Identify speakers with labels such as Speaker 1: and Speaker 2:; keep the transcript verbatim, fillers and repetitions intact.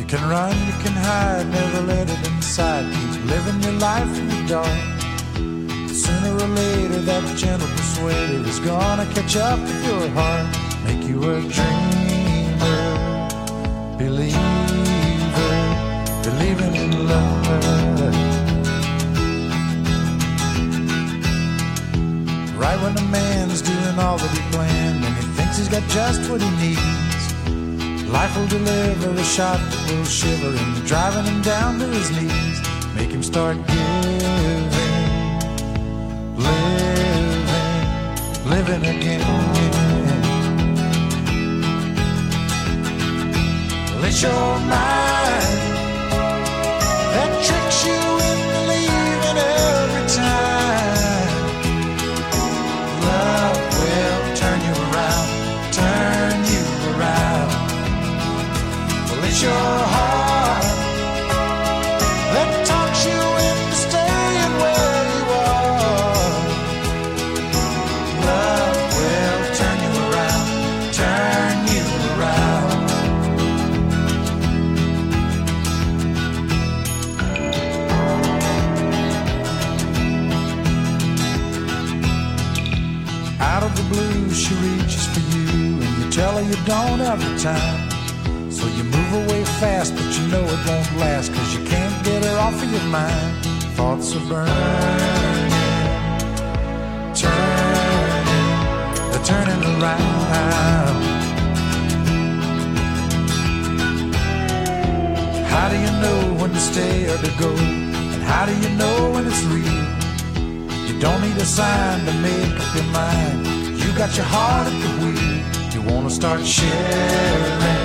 Speaker 1: You can run, you can hide, never let it inside. Keep living your life in the dark. Sooner or later that gentle persuader is gonna catch up with your heart. Make you a dreamer, believer, believing in love. Right when a man's doing all that he planned and he thinks he's got just what he needs, life will deliver a shot that will shiver him, driving him down to his knees. Make him start giving, living, living again. Let your mind that tricks you into believing every time. Love will turn you around, turn you around. Let your heart that talks you into staying where you are. Love will turn you around, turn you around. Out of the blue she reaches for you and you tell her you don't have the time. So you move away fast, but you know it won't last, 'cause you can't get her off of your mind. Thoughts are burning, turning, they're turning around. How do you know when to stay or to go? And how do you know when it's real? You don't need a sign to make up your mind. You got your heart at the wheel. You wanna start sharing,